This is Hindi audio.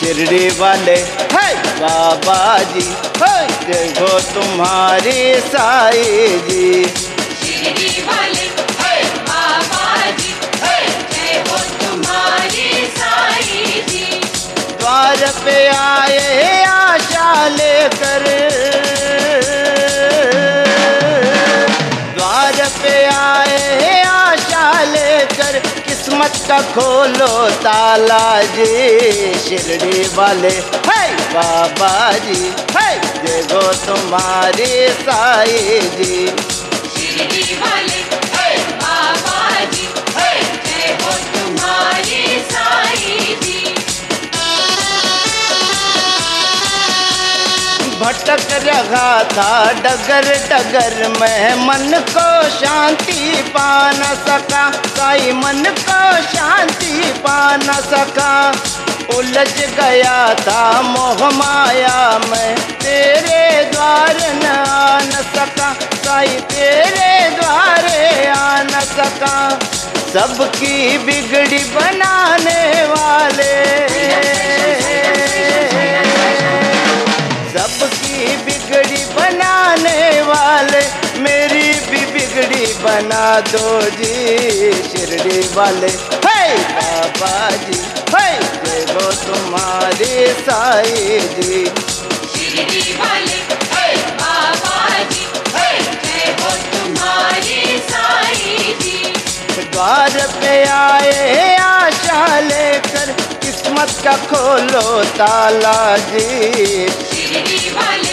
शिरडी वाले है बाबा जी, जय हो तुम्हारी साईं जी। शिरडी वाले है बाबा जी, जय हो तुम्हारी साईं जी। द्वार पे आए आशा लेकर, द्वार पे आए आशा लेकर, किस्मत का खोलो ताला जी। शिरडी वाले है बाबा जी, जय हो तुम्हारी साईं जी। शिरडी वाले है बाबा जी, जय हो तुम्हारी साईं जी। भटक रहा था डगर डगर में, मन को शांति पा न सका साईं, मन को शांति पा न सका। उलझ गया था मोह माया में, तेरे द्वार न आ न सका साईं, तेरे द्वारे आ न सका। सबकी बिगड़ी बनाने वाले, सबकी बिगड़ी बनाने वाले, मेरी भी बिगड़ी बना दो जी। शिरडी वाले है बाबा जी, जय हो तुम्हारी साईं जी। शिरडी वाले है बाबा जी, जय हो तुम्हारी साईं जी। द्वार पे आए आशा लेकर, किस्मत का खोलो ताला जी। शिरडी वाले